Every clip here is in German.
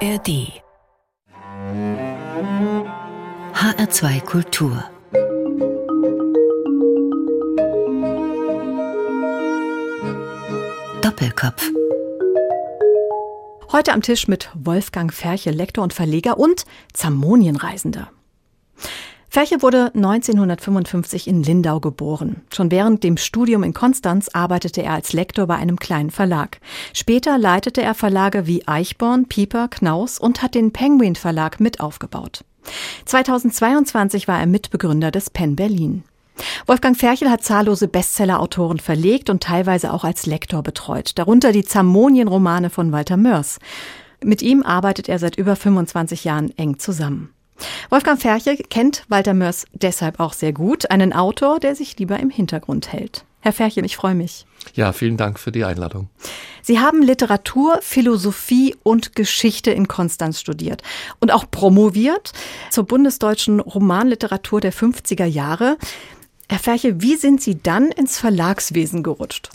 ARD HR2 Kultur Doppelkopf. Heute am Tisch mit Wolfgang Ferche, Lektor und Verleger und Zamonienreisender. Ferche wurde 1955 in Lindau geboren. Schon während dem Studium in Konstanz arbeitete er als Lektor bei einem kleinen Verlag. Später leitete er Verlage wie Eichborn, Piper, Knaus und hat den Penguin Verlag mit aufgebaut. 2022 war er Mitbegründer des PEN Berlin. Wolfgang Ferche hat zahllose Bestseller-Autoren verlegt und teilweise auch als Lektor betreut, darunter die Zamonien-Romane von Walter Moers. Mit ihm arbeitet er seit über 25 Jahren eng zusammen. Wolfgang Ferche kennt Walter Moers deshalb auch sehr gut, einen Autor, der sich lieber im Hintergrund hält. Herr Ferche, ich freue mich. Ja, vielen Dank für die Einladung. Sie haben Literatur, Philosophie und Geschichte in Konstanz studiert und auch promoviert zur bundesdeutschen Romanliteratur der 50er Jahre. Herr Ferche, wie sind Sie dann ins Verlagswesen gerutscht?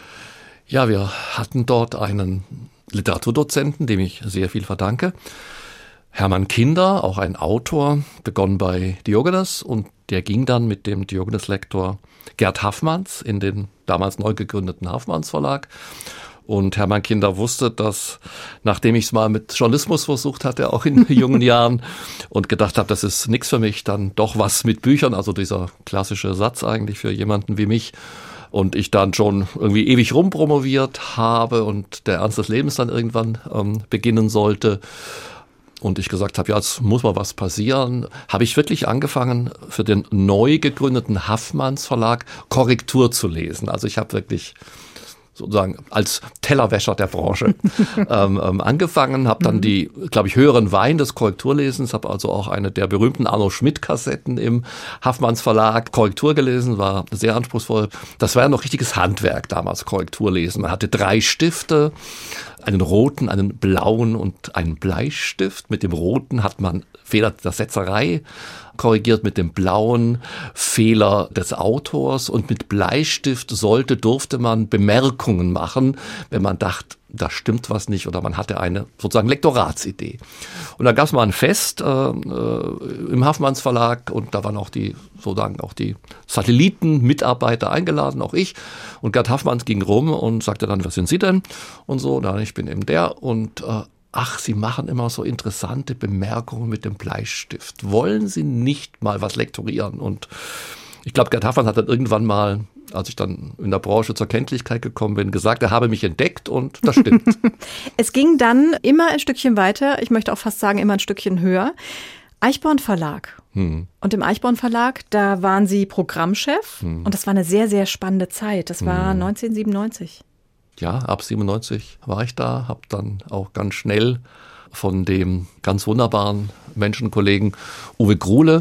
Ja, wir hatten dort einen Literaturdozenten, dem ich sehr viel verdanke. Hermann Kinder, auch ein Autor, begonnen bei Diogenes und der ging dann mit dem Diogenes-Lektor Gerd Haffmanns in den damals neu gegründeten Haffmanns Verlag. Und Hermann Kinder wusste, dass, nachdem ich es mal mit Journalismus versucht hatte, auch in jungen Jahren, und gedacht habe, das ist nichts für mich, dann doch was mit Büchern, also dieser klassische Satz eigentlich für jemanden wie mich. Und ich dann schon irgendwie ewig rumpromoviert habe und der Ernst des Lebens dann irgendwann beginnen sollte. Und ich gesagt habe, ja, jetzt muss mal was passieren, habe ich wirklich angefangen, für den neu gegründeten Haffmanns Verlag Korrektur zu lesen. Also ich habe wirklich sozusagen als Tellerwäscher der Branche angefangen, habe dann die, glaube ich, höheren Wein des Korrekturlesens, habe also auch eine der berühmten Arno Schmidt-Kassetten im Haffmanns Verlag Korrektur gelesen, war sehr anspruchsvoll. Das war ja noch richtiges Handwerk damals, Korrekturlesen. Man hatte 3 Stifte, einen roten, einen blauen und einen Bleistift. Mit dem roten hat man Fehler der Setzerei korrigiert, mit dem blauen Fehler des Autors und mit Bleistift durfte man Bemerkungen machen, wenn man dachte, da stimmt was nicht oder man hatte eine sozusagen Lektoratsidee. Und da gab es mal ein Fest im Haffmanns Verlag und da waren auch die Satellitenmitarbeiter eingeladen, auch ich. Und Gerd Haffmanns ging rum und sagte dann, was sind Sie denn? Und so, na, ich bin eben der und ach, Sie machen immer so interessante Bemerkungen mit dem Bleistift. Wollen Sie nicht mal was lektorieren? Und ich glaube, Gerd Haffmann hat dann irgendwann mal, als ich dann in der Branche zur Kenntlichkeit gekommen bin, gesagt, er habe mich entdeckt und das stimmt. Es ging dann immer ein Stückchen weiter, ich möchte auch fast sagen, immer ein Stückchen höher. Eichborn Verlag. Und im Eichborn Verlag, da waren Sie Programmchef und das war eine sehr, sehr spannende Zeit. Das war 1997. Ja, ab 97 war ich da, habe dann auch ganz schnell von dem ganz wunderbaren Menschenkollegen Uwe Gruhle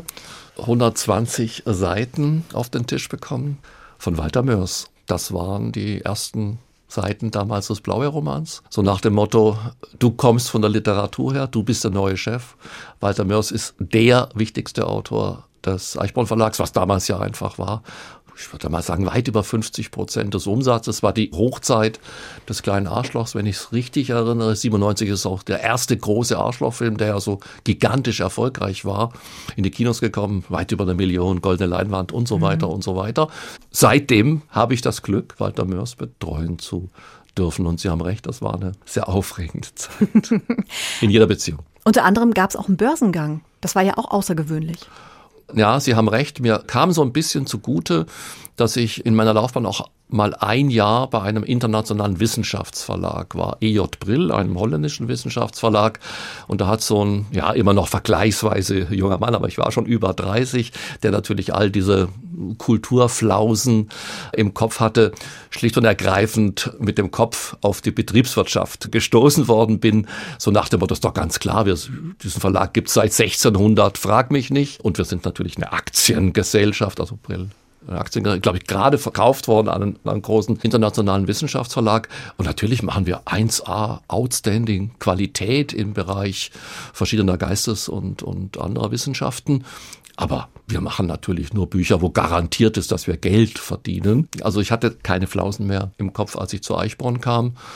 120 Seiten auf den Tisch bekommen von Walter Moers. Das waren die ersten Seiten damals des Blaubeer-Romans. So nach dem Motto, du kommst von der Literatur her, du bist der neue Chef. Walter Moers ist der wichtigste Autor des Eichborn Verlags, was damals ja einfach war. Ich würde mal sagen, weit über 50% des Umsatzes. War die Hochzeit des kleinen Arschlochs, wenn ich es richtig erinnere. 97 ist auch der erste große Arschlochfilm, der ja so gigantisch erfolgreich war. In die Kinos gekommen, weit über 1 Million, goldene Leinwand und so weiter und so weiter. Seitdem habe ich das Glück, Walter Moers betreuen zu dürfen. Und Sie haben recht, das war eine sehr aufregende Zeit in jeder Beziehung. Unter anderem gab es auch einen Börsengang. Das war ja auch außergewöhnlich. Ja, Sie haben recht. Mir kam so ein bisschen zugute, dass ich in meiner Laufbahn auch mal ein Jahr bei einem internationalen Wissenschaftsverlag war. E.J. Brill, einem holländischen Wissenschaftsverlag. Und da hat so ein, ja, immer noch vergleichsweise junger Mann, aber ich war schon über 30, der natürlich all diese Kulturflausen im Kopf hatte, schlicht und ergreifend mit dem Kopf auf die Betriebswirtschaft gestoßen worden bin. So nach dem Motto, das ist doch ganz klar, diesen Verlag gibt es seit 1600, frag mich nicht. Und wir sind natürlich eine Aktiengesellschaft, also Brill. Aktien, glaube ich, gerade verkauft worden an einen großen internationalen Wissenschaftsverlag. Und natürlich machen wir 1A, outstanding Qualität im Bereich verschiedener Geistes- und anderer Wissenschaften. Aber wir machen natürlich nur Bücher, wo garantiert ist, dass wir Geld verdienen. Also ich hatte keine Flausen mehr im Kopf, als ich zu Eichborn kam.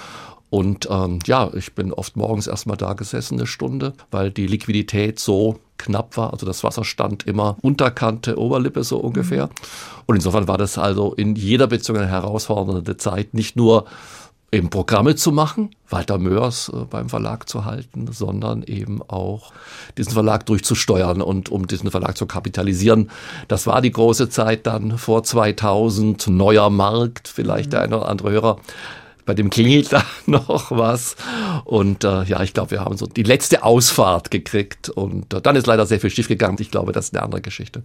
Und ich bin oft morgens erstmal da gesessen, eine Stunde, weil die Liquidität so knapp war. Also das Wasser stand immer Unterkante, Oberlippe so ungefähr. Und insofern war das also in jeder Beziehung eine herausfordernde Zeit, nicht nur eben Programme zu machen, Walter Mörs beim Verlag zu halten, sondern eben auch diesen Verlag durchzusteuern und um diesen Verlag zu kapitalisieren. Das war die große Zeit dann vor 2000, neuer Markt, vielleicht der eine oder andere Hörer, bei dem klingelt da noch was. Und ich glaube, wir haben so die letzte Ausfahrt gekriegt und dann ist leider sehr viel schiefgegangen. Ich glaube, das ist eine andere Geschichte.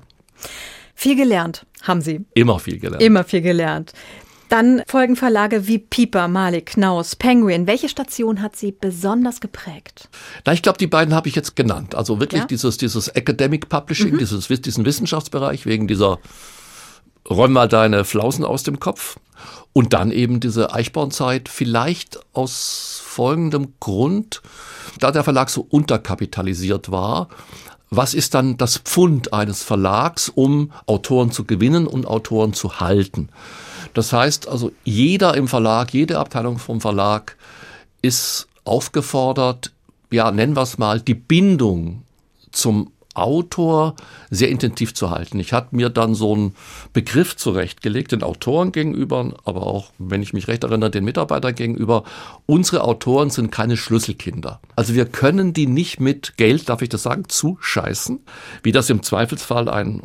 Viel gelernt haben Sie. Immer viel gelernt. Immer viel gelernt. Dann folgen Verlage wie Piper, Malik, Knaus, Penguin. Welche Station hat Sie besonders geprägt? Ich glaube, die beiden habe ich jetzt genannt. Also wirklich dieses Academic Publishing, diesen Wissenschaftsbereich, wegen dieser räum mal deine Flausen aus dem Kopf. Und dann eben diese Eichborn-Zeit, vielleicht aus folgendem Grund, da der Verlag so unterkapitalisiert war. Was ist dann das Pfund eines Verlags, um Autoren zu gewinnen und Autoren zu halten? Das heißt also, jeder im Verlag, jede Abteilung vom Verlag ist aufgefordert, nennen wir es mal, die Bindung zum Autor sehr intensiv zu halten. Ich hatte mir dann so einen Begriff zurechtgelegt, den Autoren gegenüber, aber auch, wenn ich mich recht erinnere, den Mitarbeitern gegenüber. Unsere Autoren sind keine Schlüsselkinder. Also wir können die nicht mit Geld, darf ich das sagen, zuscheißen, wie das im Zweifelsfall ein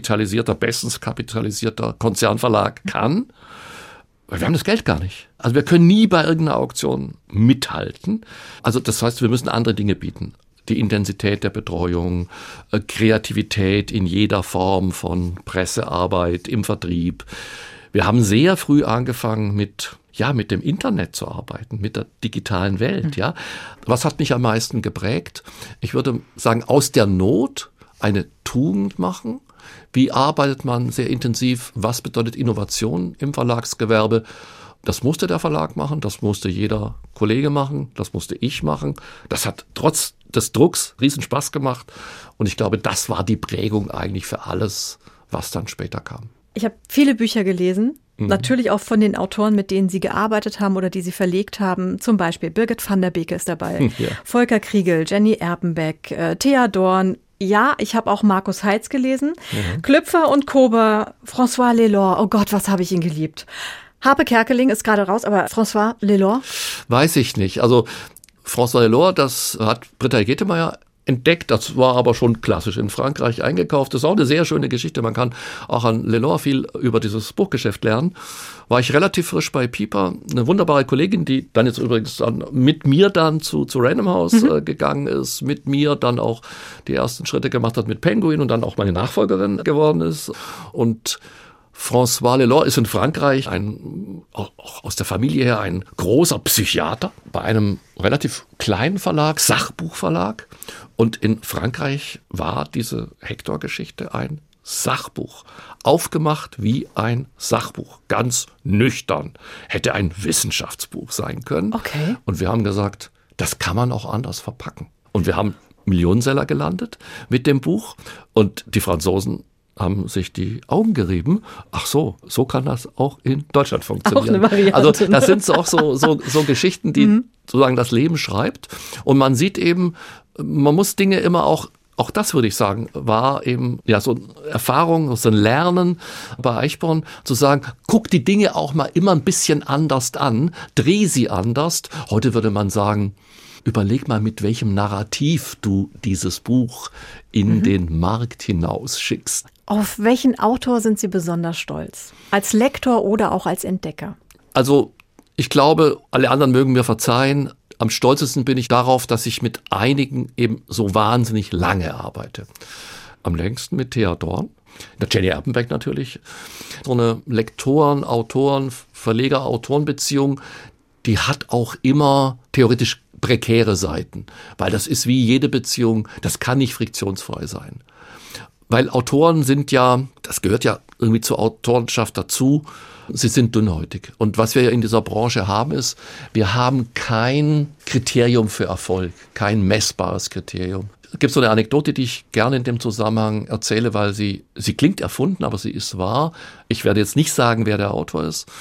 bestens kapitalisierter Konzernverlag kann. Weil wir haben das Geld gar nicht. Also wir können nie bei irgendeiner Auktion mithalten. Also das heißt, wir müssen andere Dinge bieten. Die Intensität der Betreuung, Kreativität in jeder Form von Pressearbeit, im Vertrieb. Wir haben sehr früh angefangen mit dem Internet zu arbeiten, mit der digitalen Welt. Ja. Was hat mich am meisten geprägt? Ich würde sagen, aus der Not eine Tugend machen. Wie arbeitet man sehr intensiv? Was bedeutet Innovation im Verlagsgewerbe? Das musste der Verlag machen, das musste jeder Kollege machen, das musste ich machen. Das hat trotz des Drucks riesen Spaß gemacht. Und ich glaube, das war die Prägung eigentlich für alles, was dann später kam. Ich habe viele Bücher gelesen. Natürlich auch von den Autoren, mit denen Sie gearbeitet haben oder die Sie verlegt haben. Zum Beispiel Birgit van der Beke ist dabei, Volker Kriegel, Jenny Erpenbeck, Thea Dorn. Ja, ich habe auch Markus Heitz gelesen. Klüpfer und Kober, François Lelore. Oh Gott, was habe ich ihn geliebt. Harpe Kerkeling ist gerade raus, aber François Lelore? Weiß ich nicht. Also François Lelore, das hat Britta Getemeyer entdeckt. Das war aber schon klassisch in Frankreich eingekauft. Das ist auch eine sehr schöne Geschichte. Man kann auch an Lelore viel über dieses Buchgeschäft lernen. War ich relativ frisch bei Piper. Eine wunderbare Kollegin, die dann jetzt übrigens dann mit mir dann zu Random House gegangen ist, mit mir dann auch die ersten Schritte gemacht hat mit Penguin und dann auch meine Nachfolgerin geworden ist. Und François Lelore ist in Frankreich auch aus der Familie her ein großer Psychiater bei einem relativ kleinen Verlag, Sachbuchverlag. Und in Frankreich war diese Hector-Geschichte ein Sachbuch. Aufgemacht wie ein Sachbuch. Ganz nüchtern. Hätte ein Wissenschaftsbuch sein können. Okay. Und wir haben gesagt, das kann man auch anders verpacken. Und wir haben Millionenseller gelandet mit dem Buch. Und die Franzosen haben sich die Augen gerieben. Ach so kann das auch in Deutschland funktionieren. Auch eine Variante, also das sind auch so Geschichten, die sozusagen das Leben schreibt. Und man sieht eben, man muss Dinge immer auch das würde ich sagen, war eben so eine Erfahrung, so ein Lernen bei Eichborn, zu sagen, guck die Dinge auch mal immer ein bisschen anders an, dreh sie anders. Heute würde man sagen, überleg mal, mit welchem Narrativ du dieses Buch in den Markt hinaus schickst. Auf welchen Autor sind Sie besonders stolz? Als Lektor oder auch als Entdecker? Also ich glaube, alle anderen mögen mir verzeihen. Am stolzesten bin ich darauf, dass ich mit einigen eben so wahnsinnig lange arbeite. Am längsten mit Thea Dorn, der Jenny Erpenbeck natürlich. So eine Lektoren-, Autoren-, Verleger-Autoren-Beziehung, die hat auch immer theoretisch prekäre Seiten. Weil das ist wie jede Beziehung, das kann nicht friktionsfrei sein. Weil Autoren sind das gehört ja irgendwie zur Autorenschaft dazu, sie sind dünnhäutig. Und was wir in dieser Branche haben ist, wir haben kein Kriterium für Erfolg, kein messbares Kriterium. Es gibt so eine Anekdote, die ich gerne in dem Zusammenhang erzähle, weil sie klingt erfunden, aber sie ist wahr. Ich werde jetzt nicht sagen, wer der Autor ist.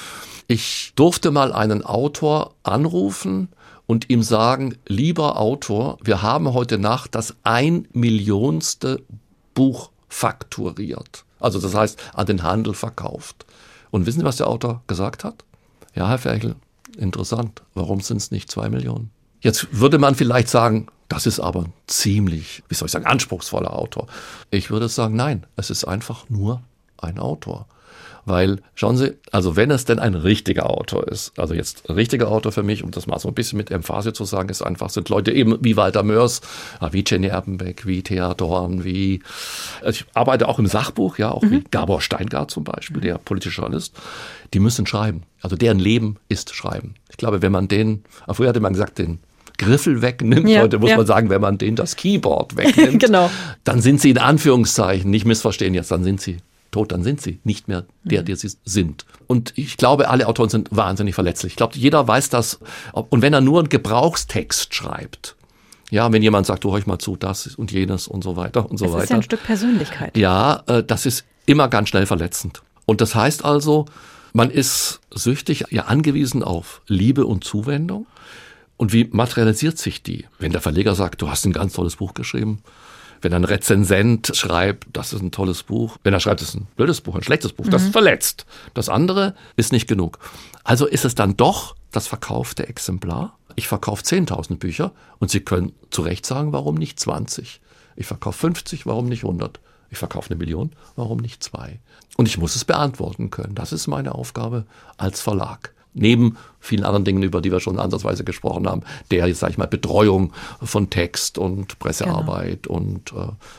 Ich durfte mal einen Autor anrufen und ihm sagen, lieber Autor, wir haben heute Nacht das 1 Millionste Buch fakturiert. Also das heißt, an den Handel verkauft. Und wissen Sie, was der Autor gesagt hat? Ja, Herr Ferchel, interessant. Warum sind es nicht 2 Millionen? Jetzt würde man vielleicht sagen, das ist aber ein ziemlich, anspruchsvoller Autor. Ich würde sagen, nein, es ist einfach nur ein Autor. Weil, schauen Sie, also wenn es denn ein richtiger Autor ist, also jetzt ein richtiger Autor für mich, um das mal so ein bisschen mit Emphase zu sagen, ist einfach, sind Leute eben wie Walter Mörs, wie Jenny Erpenbeck, wie Thea Dorn, ich arbeite auch im Sachbuch, ja, auch wie Gabor Steingart zum Beispiel, der politische Journalist, die müssen schreiben. Also deren Leben ist Schreiben. Ich glaube, wenn man früher hatte man gesagt, den Griffel wegnimmt, heute muss man sagen, wenn man denen das Keyboard wegnimmt, genau. Dann sind sie in Anführungszeichen, nicht missverstehen jetzt, dann sind sie tot, dann sind sie nicht mehr der sie sind. Und ich glaube, alle Autoren sind wahnsinnig verletzlich. Ich glaube, jeder weiß das. Und wenn er nur einen Gebrauchstext schreibt, ja, wenn jemand sagt, du hör ich mal zu, das und jenes und so weiter und so weiter. Das ist ja ein Stück Persönlichkeit. Ja, das ist immer ganz schnell verletzend. Und das heißt also, man ist süchtig, ja angewiesen auf Liebe und Zuwendung. Und wie materialisiert sich die? Wenn der Verleger sagt, du hast ein ganz tolles Buch geschrieben, wenn ein Rezensent schreibt, das ist ein tolles Buch. Wenn er schreibt, das ist ein blödes Buch, ein schlechtes Buch, das verletzt. Das andere ist nicht genug. Also ist es dann doch das verkaufte Exemplar. Ich verkaufe 10.000 Bücher und Sie können zu Recht sagen, warum nicht 20? Ich verkaufe 50, warum nicht 100? Ich verkaufe 1 Million, warum nicht 2? Und ich muss es beantworten können. Das ist meine Aufgabe als Verlag. Neben vielen anderen Dingen, über die wir schon ansatzweise gesprochen haben, der, sag ich mal, Betreuung von Text und Pressearbeit und,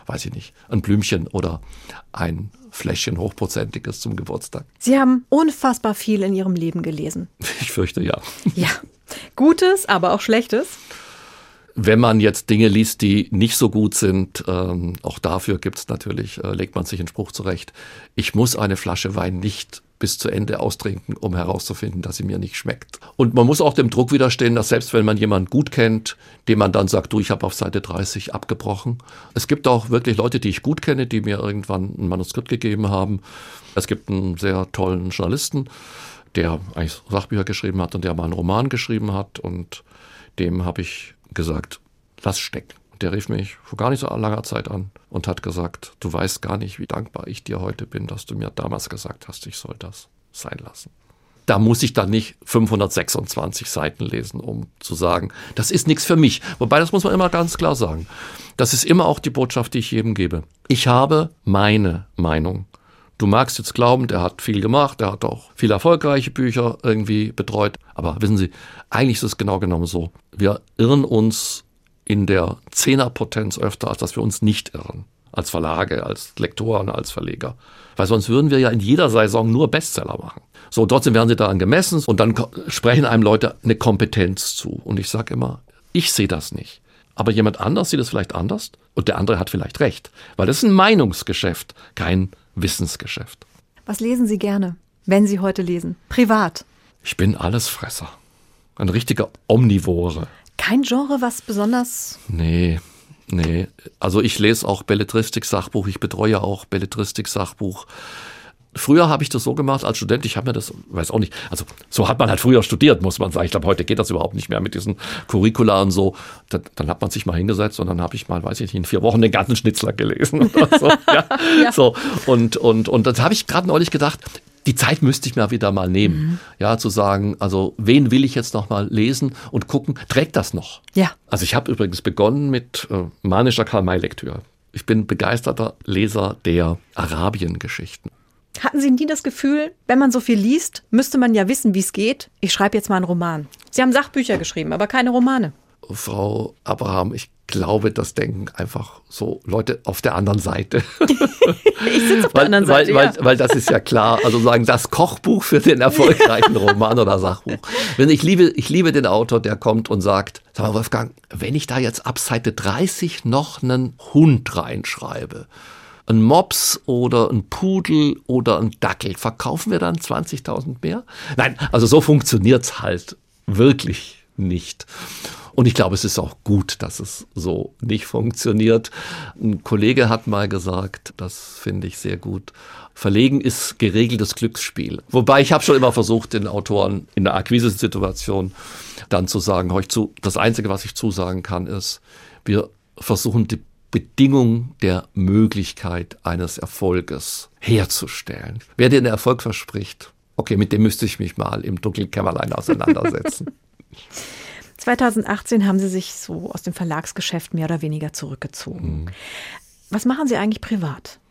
ein Blümchen oder ein Fläschchen Hochprozentiges zum Geburtstag. Sie haben unfassbar viel in Ihrem Leben gelesen. Ich fürchte, ja. Ja, Gutes, aber auch Schlechtes. Wenn man jetzt Dinge liest, die nicht so gut sind, auch dafür gibt's natürlich, legt man sich einen Spruch zurecht. Ich muss eine Flasche Wein nicht bis zu Ende austrinken, um herauszufinden, dass sie mir nicht schmeckt. Und man muss auch dem Druck widerstehen, dass selbst wenn man jemanden gut kennt, dem man dann sagt, du, ich habe auf Seite 30 abgebrochen. Es gibt auch wirklich Leute, die ich gut kenne, die mir irgendwann ein Manuskript gegeben haben. Es gibt einen sehr tollen Journalisten, der eigentlich Sachbücher geschrieben hat und der mal einen Roman geschrieben hat. Und dem habe ich gesagt, lass stecken. Der rief mich vor gar nicht so langer Zeit an und hat gesagt, du weißt gar nicht, wie dankbar ich dir heute bin, dass du mir damals gesagt hast, ich soll das sein lassen. Da muss ich dann nicht 526 Seiten lesen, um zu sagen, das ist nichts für mich. Wobei, das muss man immer ganz klar sagen. Das ist immer auch die Botschaft, die ich jedem gebe. Ich habe meine Meinung. Du magst jetzt glauben, der hat viel gemacht, der hat auch viele erfolgreiche Bücher irgendwie betreut. Aber wissen Sie, eigentlich ist es genau genommen so. Wir irren uns in der Zehnerpotenz öfter, als dass wir uns nicht irren. Als Verlage, als Lektoren, als Verleger. Weil sonst würden wir ja in jeder Saison nur Bestseller machen. So, trotzdem werden sie daran gemessen und dann sprechen einem Leute eine Kompetenz zu. Und ich sage immer, ich sehe das nicht. Aber jemand anders sieht es vielleicht anders und der andere hat vielleicht recht. Weil das ist ein Meinungsgeschäft, kein Wissensgeschäft. Was lesen Sie gerne, wenn Sie heute lesen? Privat? Ich bin Allesfresser. Ein richtiger Omnivore. Kein Genre, was besonders... Nee. Also ich lese auch Belletristik-Sachbuch, ich betreue auch Belletristik-Sachbuch. Früher habe ich das so gemacht als Student, ich habe mir das, weiß auch nicht, also so hat man halt früher studiert, muss man sagen. Ich glaube, heute geht das überhaupt nicht mehr mit diesen Curricula und so. Dann hat man sich mal hingesetzt und dann habe ich mal, weiß ich nicht, in 4 Wochen den ganzen Schnitzler gelesen oder so. Ja. So. Und das habe ich gerade neulich gedacht, die Zeit müsste ich mir wieder mal nehmen, ja, zu sagen, also wen will ich jetzt noch mal lesen und gucken, trägt das noch? Ja. Also ich habe übrigens begonnen mit manischer Karl-May-Lektüre. Ich bin begeisterter Leser der Arabien-Geschichten. Hatten Sie nie das Gefühl, wenn man so viel liest, müsste man ja wissen, wie es geht? Ich schreibe jetzt mal einen Roman. Sie haben Sachbücher geschrieben, aber keine Romane. Frau Abraham, ich glaube, das denken einfach so Leute auf der anderen Seite. Ich sitze auf der anderen Seite, weil das ist ja klar, also sagen, das Kochbuch für den erfolgreichen Roman oder Sachbuch. Ich liebe den Autor, der kommt und sagt, sag mal Wolfgang, wenn ich da jetzt ab Seite 30 noch einen Hund reinschreibe, ein Mops oder ein Pudel oder ein Dackel, verkaufen wir dann 20.000 mehr? Nein, also so funktioniert's halt wirklich nicht. Und ich glaube, es ist auch gut, dass es so nicht funktioniert. Ein Kollege hat mal gesagt, das finde ich sehr gut, Verlegen ist geregeltes Glücksspiel. Wobei ich habe schon immer versucht, den Autoren in der Akquisesituation dann zu sagen, hör ich zu, das Einzige, was ich zusagen kann, ist, wir versuchen die Bedingung der Möglichkeit eines Erfolges herzustellen. Wer dir einen Erfolg verspricht, okay, mit dem müsste ich mich mal im dunklen Kämmerlein auseinandersetzen. 2018 haben Sie sich so aus dem Verlagsgeschäft mehr oder weniger zurückgezogen. Was machen Sie eigentlich privat?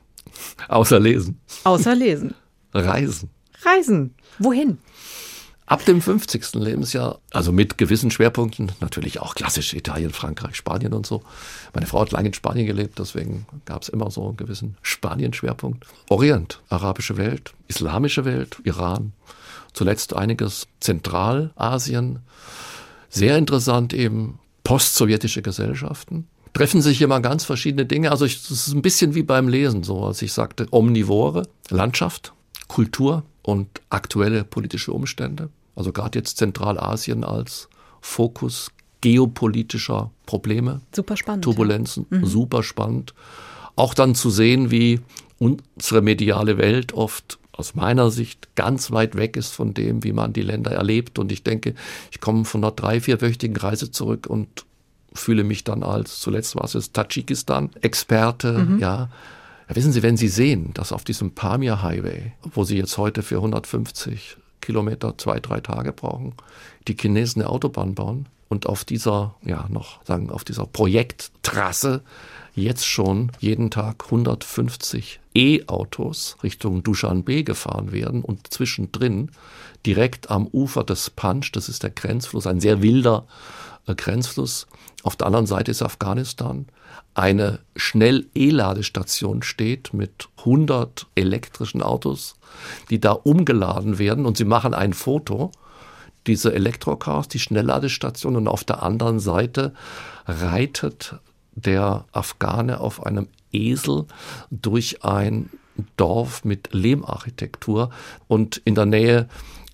Außer lesen. Außer lesen. Reisen. Reisen. Wohin? Ab dem 50. Lebensjahr, also mit gewissen Schwerpunkten, natürlich auch klassisch Italien, Frankreich, Spanien und so. Meine Frau hat lange in Spanien gelebt, deswegen gab es immer so einen gewissen Spanien-Schwerpunkt. Orient, arabische Welt, islamische Welt, Iran, zuletzt einiges Zentralasien. Sehr interessant eben postsowjetische Gesellschaften. Treffen sich immer ganz verschiedene Dinge. Also es ist ein bisschen wie beim Lesen so, als ich sagte, Omnivore, Landschaft, Kultur und aktuelle politische Umstände. Also gerade jetzt Zentralasien als Fokus geopolitischer Probleme. Super spannend. Turbulenzen, super spannend. Auch dann zu sehen, wie unsere mediale Welt oft aus meiner Sicht ganz weit weg ist von dem, wie man die Länder erlebt. Und ich denke, ich komme von einer 3-4-wöchigen Reise zurück und fühle mich dann als, zuletzt war es Tadschikistan, Experte. Ja, wissen Sie, wenn Sie sehen, dass auf diesem Pamir Highway, wo Sie jetzt heute für 150 Kilometer 2-3 Tage brauchen, die Chinesen eine Autobahn bauen und auf dieser, auf dieser Projekttrasse jetzt schon jeden Tag 150 E-Autos Richtung Duschanbe gefahren werden und zwischendrin direkt am Ufer des Panj, das ist der Grenzfluss, ein sehr wilder Grenzfluss. Auf der anderen Seite ist Afghanistan. Eine Schnell-E-Ladestation steht mit 100 elektrischen Autos, die da umgeladen werden und sie machen ein Foto, diese Elektrocars, die Schnellladestation, und auf der anderen Seite reitet der Afghane auf einem Esel durch ein Dorf mit Lehmarchitektur und in der Nähe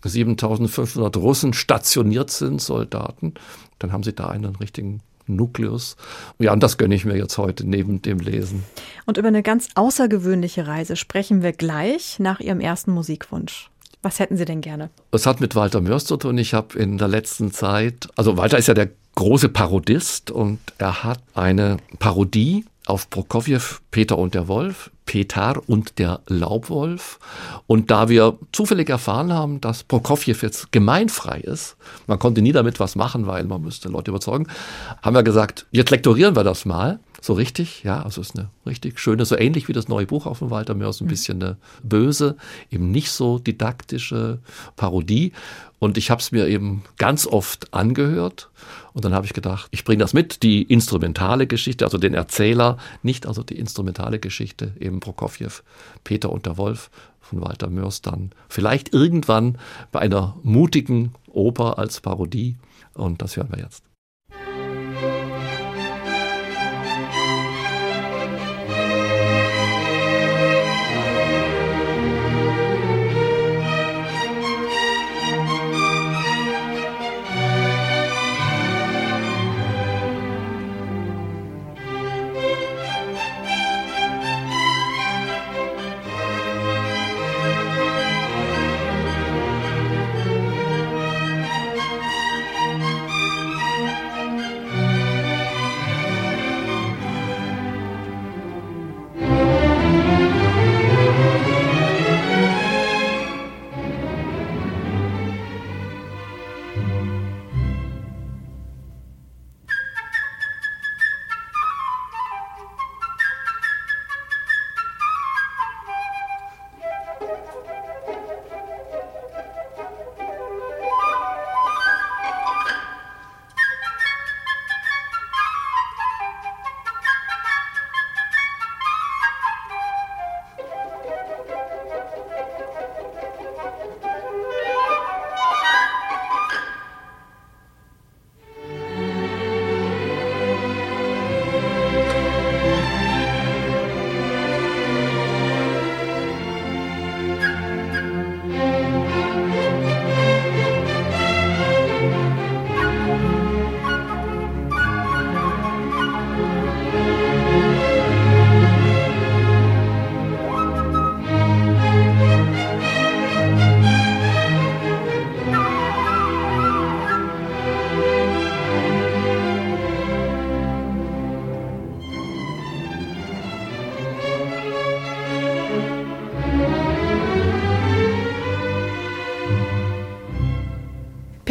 7.500 Russen stationiert sind, Soldaten. Dann haben sie da einen richtigen Nukleus. Ja, und das gönne ich mir jetzt heute neben dem Lesen. Und über eine ganz außergewöhnliche Reise sprechen wir gleich nach Ihrem ersten Musikwunsch. Was hätten Sie denn gerne? Es hat mit Walter Mörs zu tun. Ich habe in der letzten Zeit, also Walter ist ja der große Parodist und er hat eine Parodie auf Prokofjew, Peter und der Wolf, Petar und der Laubwolf. Und da wir zufällig erfahren haben, dass Prokofjew jetzt gemeinfrei ist, man konnte nie damit was machen, weil man müsste Leute überzeugen, haben wir gesagt, jetzt lektorieren wir das mal. So richtig, ja, also es ist eine richtig schöne, so ähnlich wie das neue Buch auch von Walter Mörs, ein bisschen eine böse, eben nicht so didaktische Parodie. Und ich habe es mir eben ganz oft angehört und dann habe ich gedacht, ich bringe das mit, die instrumentale Geschichte, also den Erzähler, nicht also die instrumentale Geschichte, eben Prokofjew, Peter und der Wolf von Walter Mörs dann vielleicht irgendwann bei einer mutigen Oper als Parodie und das hören wir jetzt.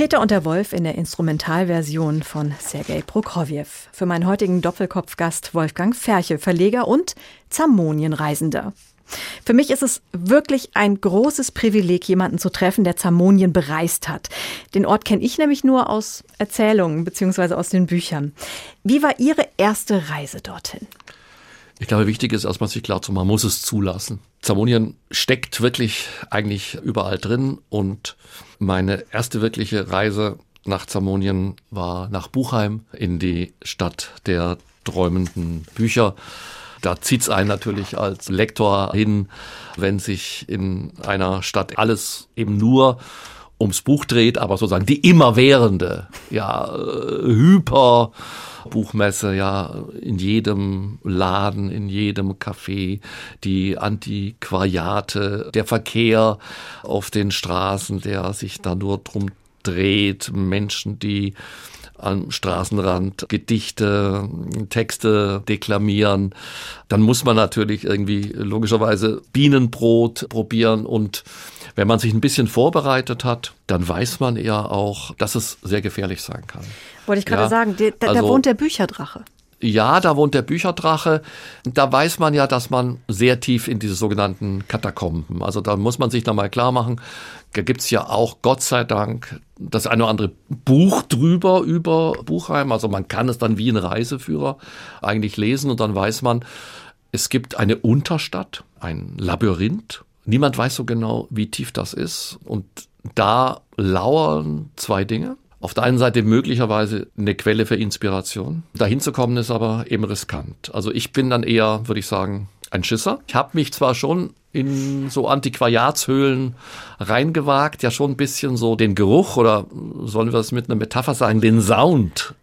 Peter und der Wolf in der Instrumentalversion von Sergei Prokofjew. Für meinen heutigen Doppelkopfgast Wolfgang Ferche, Verleger und Zamonienreisender. Für mich ist es wirklich ein großes Privileg, jemanden zu treffen, der Zamonien bereist hat. Den Ort kenne ich nämlich nur aus Erzählungen bzw. aus den Büchern. Wie war Ihre erste Reise dorthin? Ich glaube, wichtig ist erstmal sich klar zu machen, man muss es zulassen. Zamonien steckt wirklich eigentlich überall drin und meine erste wirkliche Reise nach Zamonien war nach Buchheim in die Stadt der träumenden Bücher. Da zieht's einen natürlich als Lektor hin, wenn sich in einer Stadt alles eben nur ums Buch dreht, aber sozusagen die immerwährende, Hyper-Buchmesse, in jedem Laden, in jedem Café, die Antiquariate, der Verkehr auf den Straßen, der sich da nur drum dreht, Menschen, die am Straßenrand Gedichte, Texte deklamieren. Dann muss man natürlich irgendwie logischerweise Bienenbrot probieren und wenn man sich ein bisschen vorbereitet hat, dann weiß man ja auch, dass es sehr gefährlich sein kann. Wollte ich gerade sagen, da wohnt der Bücherdrache. Ja, da wohnt der Bücherdrache. Da weiß man ja, dass man sehr tief in diese sogenannten Katakomben, also da muss man sich nochmal klar machen, da gibt's ja auch, Gott sei Dank, das eine oder andere Buch drüber, über Buchheim. Also man kann es dann wie ein Reiseführer eigentlich lesen und dann weiß man, es gibt eine Unterstadt, ein Labyrinth. Niemand weiß so genau, wie tief das ist. Und da lauern zwei Dinge. Auf der einen Seite möglicherweise eine Quelle für Inspiration. Dahin zu kommen ist aber eben riskant. Also ich bin dann eher, würde ich sagen, ein Schisser. Ich habe mich zwar schon in so Antiquariatshöhlen reingewagt, ja schon ein bisschen so den Geruch oder sollen wir es mit einer Metapher sagen, den Sound,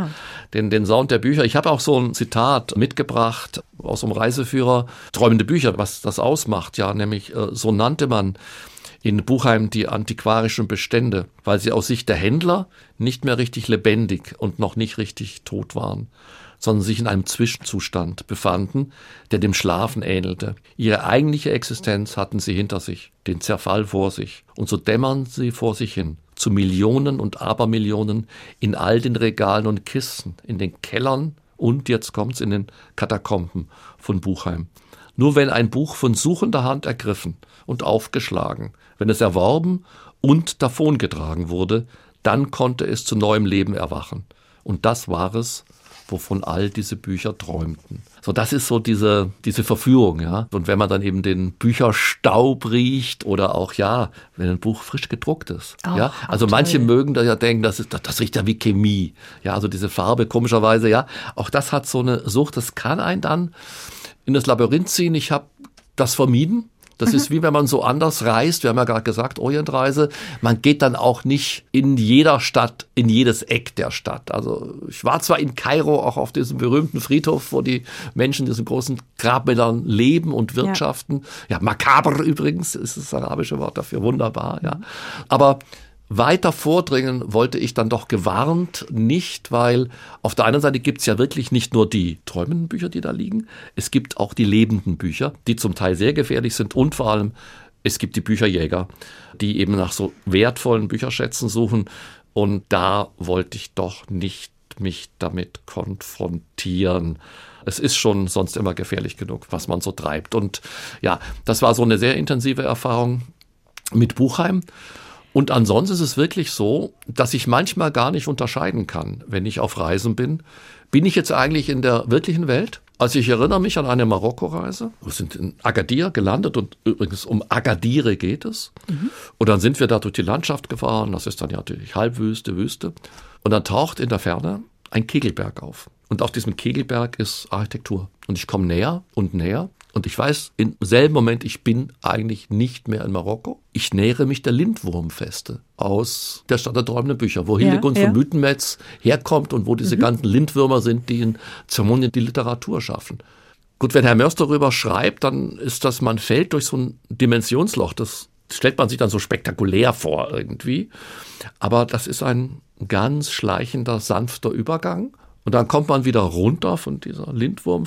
den Sound der Bücher. Ich habe auch so ein Zitat mitgebracht aus einem Reiseführer, Träumende Bücher, was das ausmacht, nämlich so nannte man in Buchheim die antiquarischen Bestände, weil sie aus Sicht der Händler nicht mehr richtig lebendig und noch nicht richtig tot waren, sondern sich in einem Zwischenzustand befanden, der dem Schlafen ähnelte. Ihre eigentliche Existenz hatten sie hinter sich, den Zerfall vor sich. Und so dämmern sie vor sich hin, zu Millionen und Abermillionen in all den Regalen und Kisten, in den Kellern und, jetzt kommt's, in den Katakomben von Buchheim. Nur wenn ein Buch von suchender Hand ergriffen und aufgeschlagen, wenn es erworben und davongetragen wurde, dann konnte es zu neuem Leben erwachen. Und das war es, wovon all diese Bücher träumten. So, das ist so diese Verführung, Und wenn man dann eben den Bücherstaub riecht oder auch, wenn ein Buch frisch gedruckt ist, Also manche mögen da ja denken, das riecht ja wie Chemie, also diese Farbe, komischerweise, auch das hat so eine Sucht, das kann einen dann in das Labyrinth ziehen. Ich habe das vermieden. Das ist wie wenn man so anders reist. Wir haben ja gerade gesagt, Orientreise. Man geht dann auch nicht in jeder Stadt, in jedes Eck der Stadt. Also ich war zwar in Kairo auch auf diesem berühmten Friedhof, wo die Menschen in diesen großen Grabmälern leben und wirtschaften. Ja, makaber übrigens ist das arabische Wort dafür, wunderbar. Aber weiter vordringen wollte ich dann doch gewarnt nicht, weil auf der einen Seite gibt es ja wirklich nicht nur die träumenden Bücher, die da liegen, es gibt auch die lebenden Bücher, die zum Teil sehr gefährlich sind und vor allem es gibt die Bücherjäger, die eben nach so wertvollen Bücherschätzen suchen und da wollte ich doch nicht mich damit konfrontieren. Es ist schon sonst immer gefährlich genug, was man so treibt und das war so eine sehr intensive Erfahrung mit Buchheim. Und ansonsten ist es wirklich so, dass ich manchmal gar nicht unterscheiden kann, wenn ich auf Reisen bin. Bin ich jetzt eigentlich in der wirklichen Welt? Also ich erinnere mich an eine Marokko-Reise. Wir sind in Agadir gelandet und übrigens um Agadire geht es. Und dann sind wir da durch die Landschaft gefahren. Das ist dann ja natürlich Halbwüste, Wüste. Und dann taucht in der Ferne ein Kegelberg auf. Und auf diesem Kegelberg ist Architektur. Und ich komme näher und näher. Und ich weiß im selben Moment, ich bin eigentlich nicht mehr in Marokko. Ich nähere mich der Lindwurmfeste aus der Stadt der träumenden Bücher, wo Hildegund von Mythenmetz herkommt und wo diese ganzen Lindwürmer sind, die in Zamonien die Literatur schaffen. Gut, wenn Herr Mörs darüber schreibt, dann ist das, man fällt durch so ein Dimensionsloch. Das stellt man sich dann so spektakulär vor irgendwie. Aber das ist ein ganz schleichender, sanfter Übergang. Und dann kommt man wieder runter von dieser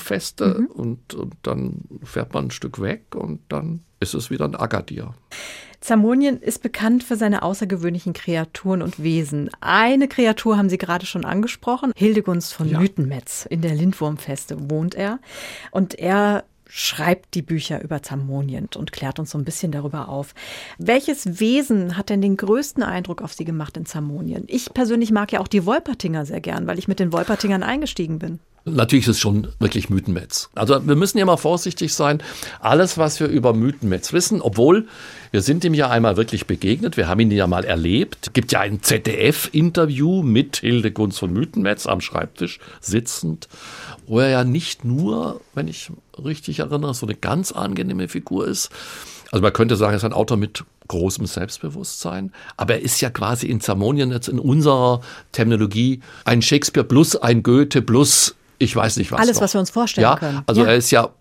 Lindwurmfeste und dann fährt man ein Stück weg und dann ist es wieder ein Agadir. Zamonien ist bekannt für seine außergewöhnlichen Kreaturen und Wesen. Eine Kreatur haben Sie gerade schon angesprochen. Hildegunst von Mythenmetz. In der Lindwurmfeste wohnt er. Und er schreibt die Bücher über Zamonien und klärt uns so ein bisschen darüber auf. Welches Wesen hat denn den größten Eindruck auf Sie gemacht in Zamonien? Ich persönlich mag ja auch die Wolpertinger sehr gern, weil ich mit den Wolpertingern eingestiegen bin. Natürlich ist es schon wirklich Mythenmetz. Also wir müssen ja mal vorsichtig sein. Alles, was wir über Mythenmetz wissen, obwohl wir sind ihm ja einmal wirklich begegnet, wir haben ihn ja mal erlebt. Es gibt ja ein ZDF-Interview mit Hildegunst von Mythenmetz am Schreibtisch sitzend, wo er ja nicht nur, wenn ich richtig erinnere, so eine ganz angenehme Figur ist. Also man könnte sagen, er ist ein Autor mit großem Selbstbewusstsein, aber er ist ja quasi in Zamonien jetzt in unserer Terminologie ein Shakespeare plus ein Goethe plus ich weiß nicht was. Alles, noch. Was wir uns vorstellen können. Also er ist ja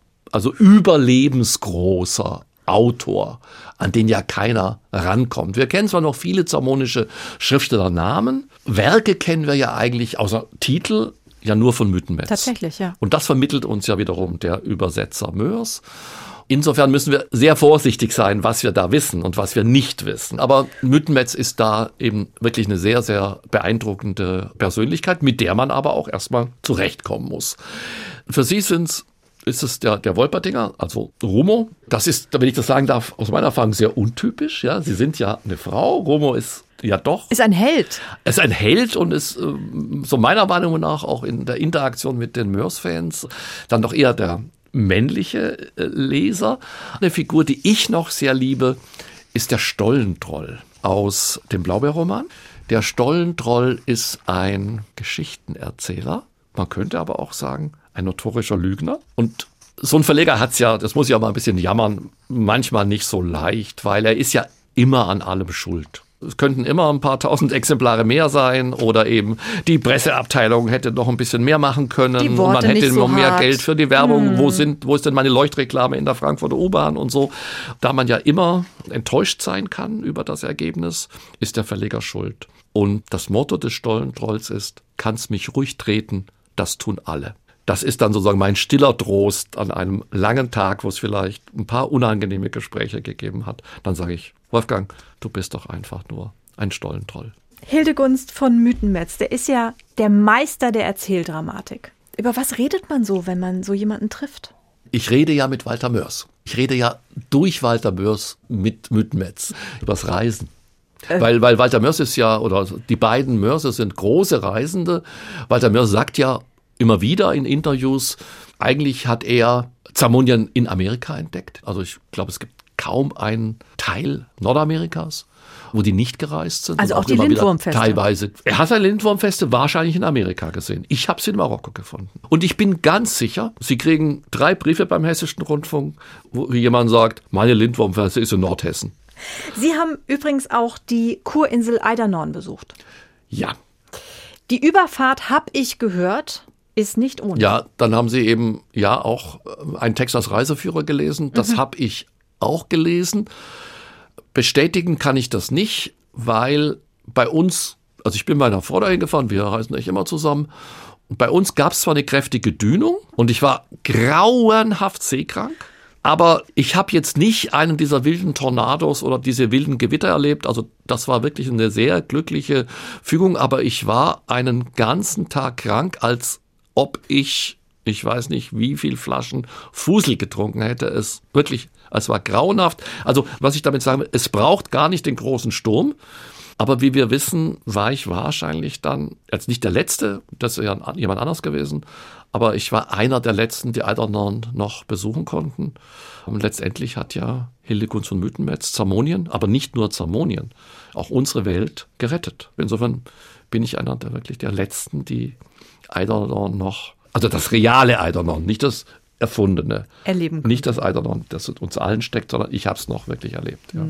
überlebensgroßer Autor, an den ja keiner rankommt. Wir kennen zwar noch viele zamonische Schriftstellernamen, Werke kennen wir ja eigentlich außer Titel ja nur von Mythenmetz. Tatsächlich, ja. Und das vermittelt uns ja wiederum der Übersetzer Mörs. Insofern müssen wir sehr vorsichtig sein, was wir da wissen und was wir nicht wissen. Aber Mythenmetz ist da eben wirklich eine sehr, sehr beeindruckende Persönlichkeit, mit der man aber auch erstmal zurechtkommen muss. Für Sie ist es der Wolpertinger, also Rumo. Das ist, wenn ich das sagen darf, aus meiner Erfahrung sehr untypisch. Ja, Sie sind ja eine Frau. Rumo ist ja doch. Ist ein Held. Ist ein Held und ist so meiner Meinung nach auch in der Interaktion mit den Mörs-Fans dann doch eher der männliche Leser. Eine Figur, die ich noch sehr liebe, ist der Stollentroll aus dem Blaubeerroman. Der Stollentroll ist ein Geschichtenerzähler. Man könnte aber auch sagen, ein notorischer Lügner. Und so ein Verleger hat's ja, das muss ich auch mal ein bisschen jammern, manchmal nicht so leicht, weil er ist ja immer an allem schuld. Es könnten immer ein paar tausend Exemplare mehr sein oder eben die Presseabteilung hätte noch ein bisschen mehr machen können. Die Worte man hätte nicht so noch mehr hart. Geld für die Werbung. Wo ist denn meine Leuchtreklame in der Frankfurter U-Bahn und so. Da man ja immer enttäuscht sein kann über das Ergebnis, ist der Verleger schuld. Und das Motto des Stollentrolls ist, kann's mich ruhig treten, das tun alle. Das ist dann sozusagen mein stiller Trost an einem langen Tag, wo es vielleicht ein paar unangenehme Gespräche gegeben hat. Dann sage ich, Wolfgang, du bist doch einfach nur ein Stollentroll. Hildegunst von Mythenmetz, der ist ja der Meister der Erzähldramatik. Über was redet man so, wenn man so jemanden trifft? Ich rede ja mit Walter Mörs. Ich rede ja durch Walter Mörs mit Mythenmetz übers Reisen. Weil Walter Mörs ist ja, oder die beiden Mörse sind große Reisende. Walter Mörs sagt ja immer wieder in Interviews, eigentlich hat er Zamonien in Amerika entdeckt. Also ich glaube, es gibt kaum einen Teil Nordamerikas, wo die nicht gereist sind. Also und auch die Lindwurmfeste. Teilweise. Er hat seine Lindwurmfeste wahrscheinlich in Amerika gesehen. Ich habe sie in Marokko gefunden. Und ich bin ganz sicher, Sie kriegen 3 Briefe beim Hessischen Rundfunk, wo jemand sagt, meine Lindwurmfeste ist in Nordhessen. Sie haben übrigens auch die Kurinsel Eidernorn besucht. Ja. Die Überfahrt, habe ich gehört, ist nicht ohne. Ja, dann haben Sie eben ja auch einen Text als Reiseführer gelesen. Das habe ich auch gelesen. Bestätigen kann ich das nicht, weil bei uns, also ich bin bei einer Frau dahin gefahren, wir reisen nicht immer zusammen. Und bei uns gab es zwar eine kräftige Dünung und ich war grauenhaft seekrank, aber ich habe jetzt nicht einen dieser wilden Tornados oder diese wilden Gewitter erlebt. Also das war wirklich eine sehr glückliche Fügung, aber ich war einen ganzen Tag krank, als ob ich weiß nicht, wie viel Flaschen Fusel getrunken hätte. Es war grauenhaft. Also, was ich damit sagen will, es braucht gar nicht den großen Sturm. Aber wie wir wissen, war ich wahrscheinlich dann, jetzt nicht der Letzte, das ist ja jemand anders gewesen, aber ich war einer der Letzten, die Eidernorn noch besuchen konnten. Und letztendlich hat ja Hildegunst von Mythenmetz Zamonien, aber nicht nur Zamonien, auch unsere Welt gerettet. Insofern bin ich einer der Letzten, die Eidernorn noch, also das reale Eidernorn, nicht das erfundene. Erleben. Nicht das Eidernorn, das in uns allen steckt, sondern ich habe es noch wirklich erlebt. Ja.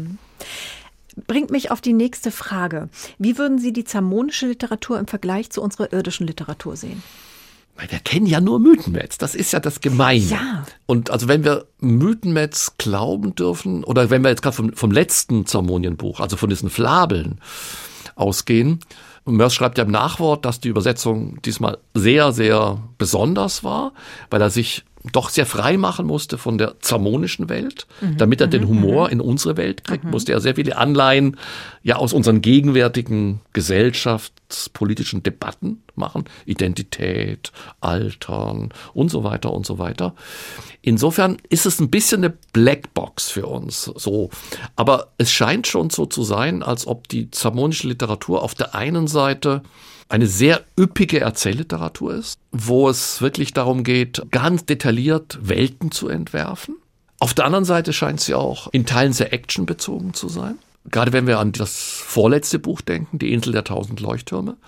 Bringt mich auf die nächste Frage. Wie würden Sie die zamonische Literatur im Vergleich zu unserer irdischen Literatur sehen? Wir kennen ja nur Mythenmetz, das ist ja das Gemeine. Ja. Und also wenn wir Mythenmetz glauben dürfen, oder wenn wir jetzt gerade vom letzten Zamonienbuch, also von diesen Fabeln ausgehen, Mörs schreibt ja im Nachwort, dass die Übersetzung diesmal sehr, sehr besonders war, weil er sich doch sehr frei machen musste von der zamonischen Welt. Damit er den Humor in unsere Welt kriegt, musste er sehr viele Anleihen ja aus unseren gegenwärtigen gesellschaftspolitischen Debatten machen. Identität, Altern und so weiter und so weiter. Insofern ist es ein bisschen eine Blackbox für uns. So. Aber es scheint schon so zu sein, als ob die zamonische Literatur auf der einen Seite eine sehr üppige Erzählliteratur ist, wo es wirklich darum geht, ganz detailliert Welten zu entwerfen. Auf der anderen Seite scheint sie auch in Teilen sehr actionbezogen zu sein. Gerade wenn wir an das vorletzte Buch denken, Die Insel der 1000 Leuchttürme,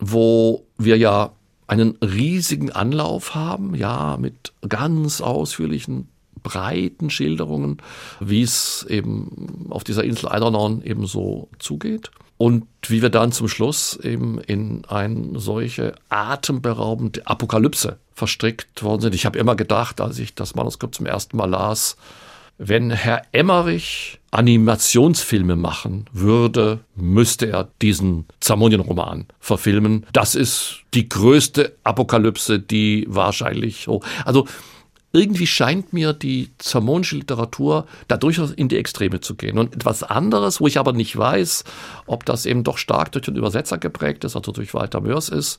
wo wir ja einen riesigen Anlauf haben, ja, mit ganz ausführlichen, breiten Schilderungen, wie es eben auf dieser Insel Eidernorn eben so zugeht. Und wie wir dann zum Schluss eben in eine solche atemberaubende Apokalypse verstrickt worden sind. Ich habe immer gedacht, als ich das Manuskript zum ersten Mal las, wenn Herr Emmerich Animationsfilme machen würde, müsste er diesen Zamonien-Roman verfilmen. Das ist die größte Apokalypse, die wahrscheinlich so. Also irgendwie scheint mir die zamonische Literatur da durchaus in die Extreme zu gehen. Und etwas anderes, wo ich aber nicht weiß, ob das eben doch stark durch den Übersetzer geprägt ist, also durch Walter Moers ist,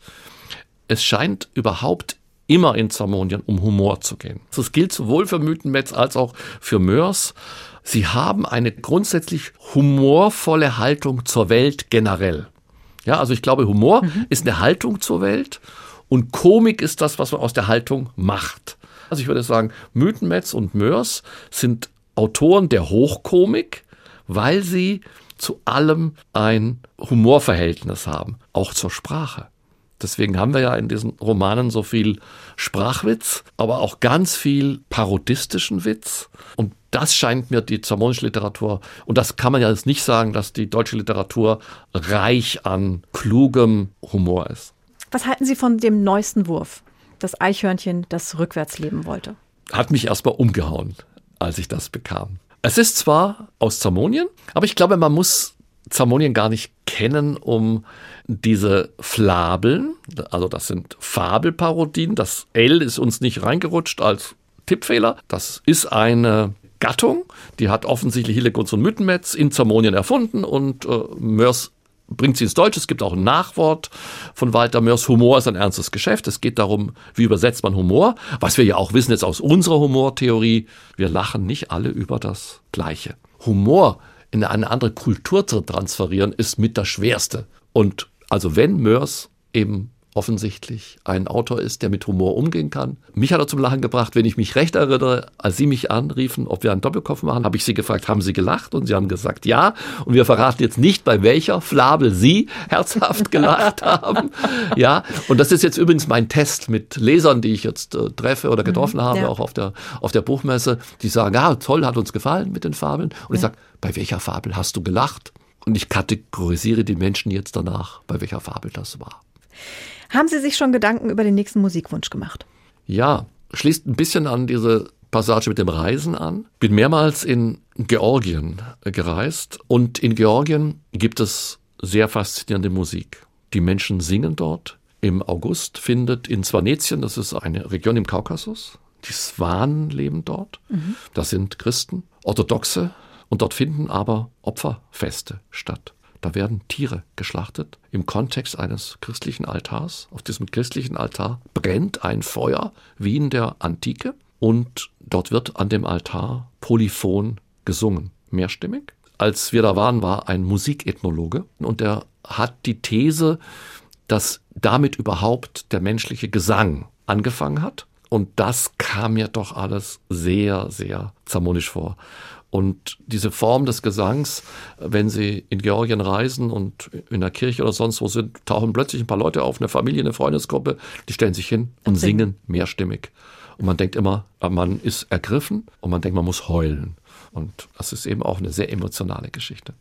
es scheint überhaupt immer in Zamonien um Humor zu gehen. Das gilt sowohl für Mythenmetz als auch für Moers. Sie haben eine grundsätzlich humorvolle Haltung zur Welt generell. Ja, also ich glaube, Humor ist eine Haltung zur Welt und Komik ist das, was man aus der Haltung macht. Also ich würde sagen, Mythenmetz und Moers sind Autoren der Hochkomik, weil sie zu allem ein Humorverhältnis haben, auch zur Sprache. Deswegen haben wir ja in diesen Romanen so viel Sprachwitz, aber auch ganz viel parodistischen Witz. Und das scheint mir die zamonische Literatur, und das kann man ja jetzt nicht sagen, dass die deutsche Literatur reich an klugem Humor ist. Was halten Sie von dem neuesten Wurf? Das Eichhörnchen, das rückwärts leben wollte. Hat mich erstmal umgehauen, als ich das bekam. Es ist zwar aus Zamonien, aber ich glaube, man muss Zamonien gar nicht kennen, um diese Flabeln, also das sind Fabelparodien, das L ist uns nicht reingerutscht als Tippfehler. Das ist eine Gattung, die hat offensichtlich Hillegunst und Mythenmetz in Zamonien erfunden und Moers bringt sie ins Deutsche. Es gibt auch ein Nachwort von Walter Moers. Humor ist ein ernstes Geschäft. Es geht darum, wie übersetzt man Humor. Was wir ja auch wissen jetzt aus unserer Humortheorie, wir lachen nicht alle über das Gleiche. Humor in eine andere Kultur zu transferieren, ist mit das Schwerste. Und also wenn Moers eben offensichtlich ein Autor ist, der mit Humor umgehen kann. Mich hat er zum Lachen gebracht, wenn ich mich recht erinnere, als Sie mich anriefen, ob wir einen Doppelkopf machen, habe ich Sie gefragt, haben Sie gelacht? Und Sie haben gesagt, ja. Und wir verraten jetzt nicht, bei welcher Flabel Sie herzhaft gelacht haben. Ja, und das ist jetzt übrigens mein Test mit Lesern, die ich jetzt treffe oder getroffen habe, ja, auch auf der Buchmesse. Die sagen, ja, toll, hat uns gefallen mit den Fabeln. Und ich sage, bei welcher Fabel hast du gelacht? Und ich kategorisiere die Menschen jetzt danach, bei welcher Fabel das war. Haben Sie sich schon Gedanken über den nächsten Musikwunsch gemacht? Ja, schließt ein bisschen an diese Passage mit dem Reisen an. Bin mehrmals in Georgien gereist und in Georgien gibt es sehr faszinierende Musik. Die Menschen singen dort. Im August findet in Svanetien, das ist eine Region im Kaukasus, die Swanen leben dort. Das sind Christen, Orthodoxe und dort finden aber Opferfeste statt. Da werden Tiere geschlachtet im Kontext eines christlichen Altars. Auf diesem christlichen Altar brennt ein Feuer wie in der Antike und dort wird an dem Altar polyphon gesungen, mehrstimmig. Als wir da waren, war ein Musikethnologe und der hat die These, dass damit überhaupt der menschliche Gesang angefangen hat. Und das kam mir doch alles sehr, sehr zamonisch vor. Und diese Form des Gesangs, wenn Sie in Georgien reisen und in der Kirche oder sonst wo sind, tauchen plötzlich ein paar Leute auf, eine Familie, eine Freundesgruppe, die stellen sich hin und singen mehrstimmig. Und man denkt immer, man ist ergriffen und man denkt, man muss heulen. Und das ist eben auch eine sehr emotionale Geschichte.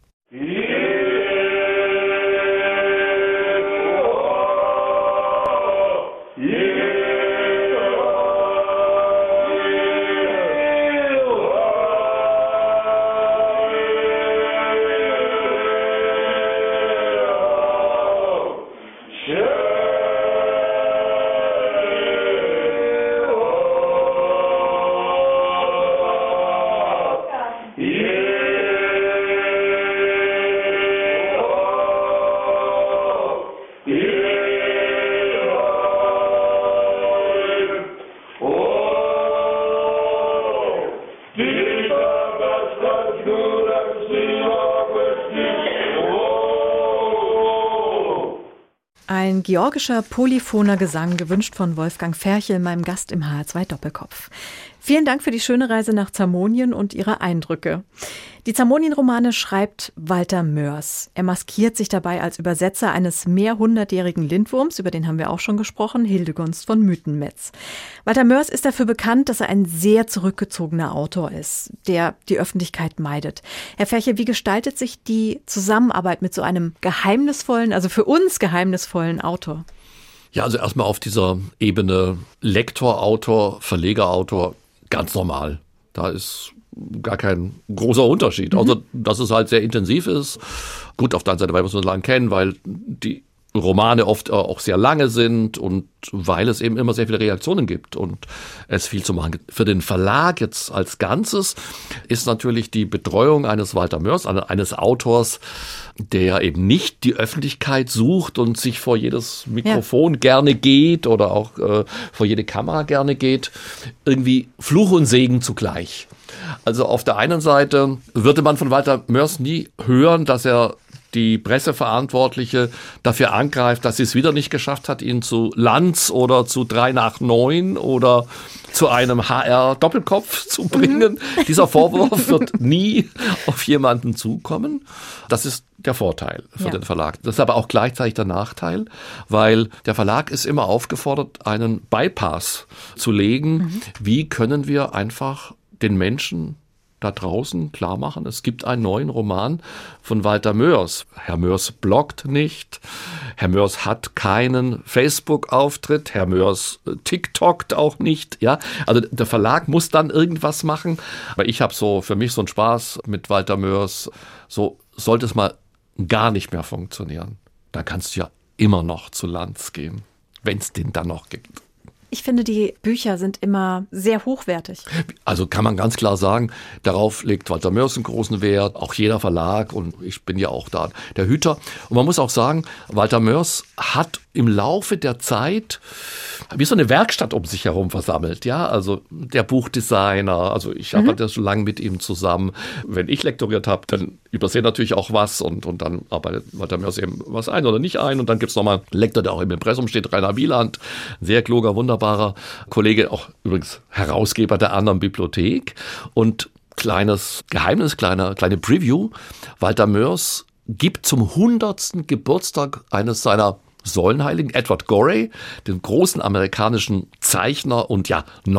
ein georgischer polyphoner Gesang, gewünscht von Wolfgang Ferche, meinem Gast im HR2 Doppelkopf. Vielen Dank für die schöne Reise nach Zamonien und Ihre Eindrücke. Die Zamonien-Romane schreibt Walter Moers. Er maskiert sich dabei als Übersetzer eines mehrhundertjährigen Lindwurms, über den haben wir auch schon gesprochen, Hildegunst von Mythenmetz. Walter Moers ist dafür bekannt, dass er ein sehr zurückgezogener Autor ist, der die Öffentlichkeit meidet. Herr Ferche, wie gestaltet sich die Zusammenarbeit mit so einem geheimnisvollen, also für uns geheimnisvollen Autor? Ja, also erstmal auf dieser Ebene Lektor, Autor, Verleger, Autor, ganz normal. Da ist gar kein großer Unterschied. Außer, dass es halt sehr intensiv ist. Gut, auf der einen Seite, weil wir es so lange kennen, weil die Romane oft auch sehr lange sind und weil es eben immer sehr viele Reaktionen gibt und es viel zu machen gibt. Für den Verlag jetzt als Ganzes ist natürlich die Betreuung eines Walter Moers, eines Autors, der eben nicht die Öffentlichkeit sucht und sich vor jedes Mikrofon gerne geht oder auch vor jede Kamera gerne geht, irgendwie Fluch und Segen zugleich. Also auf der einen Seite würde man von Walter Moers nie hören, dass er die Presseverantwortliche dafür angreift, dass sie es wieder nicht geschafft hat, ihn zu Lanz oder zu 3 nach 9 oder zu einem HR-Doppelkopf zu bringen. Dieser Vorwurf wird nie auf jemanden zukommen. Das ist der Vorteil für den Verlag. Das ist aber auch gleichzeitig der Nachteil, weil der Verlag ist immer aufgefordert, einen Bypass zu legen. Wie können wir einfach den Menschen da draußen klar machen, es gibt einen neuen Roman von Walter Moers. Herr Moers bloggt nicht, Herr Moers hat keinen Facebook-Auftritt, Herr Moers TikTokt auch nicht. Ja, also der Verlag muss dann irgendwas machen. Aber ich habe so für mich so einen Spaß mit Walter Moers. So sollte es mal gar nicht mehr funktionieren. Da kannst du ja immer noch zu Lanz gehen, wenn es den dann noch gibt. Ich finde, die Bücher sind immer sehr hochwertig. Also kann man ganz klar sagen, darauf legt Walter Moers einen großen Wert, auch jeder Verlag und ich bin ja auch da der Hüter. Und man muss auch sagen, Walter Moers hat im Laufe der Zeit wie so eine Werkstatt um sich herum versammelt. Ja, also der Buchdesigner, also ich arbeite schon lange mit ihm zusammen. Wenn ich lektoriert habe, dann übersehe natürlich auch was und dann arbeitet Walter Moers eben was ein oder nicht ein. Und dann gibt es nochmal einen Lektor, der auch im Impressum steht, Rainer Wieland, sehr kluger, wunderbarer Kollege, auch übrigens Herausgeber der anderen Bibliothek. Und kleines Geheimnis, kleine Preview, Walter Moers gibt zum 100. Geburtstag eines seiner Säulenheiligen, Edward Gorey, den großen amerikanischen Zeichner und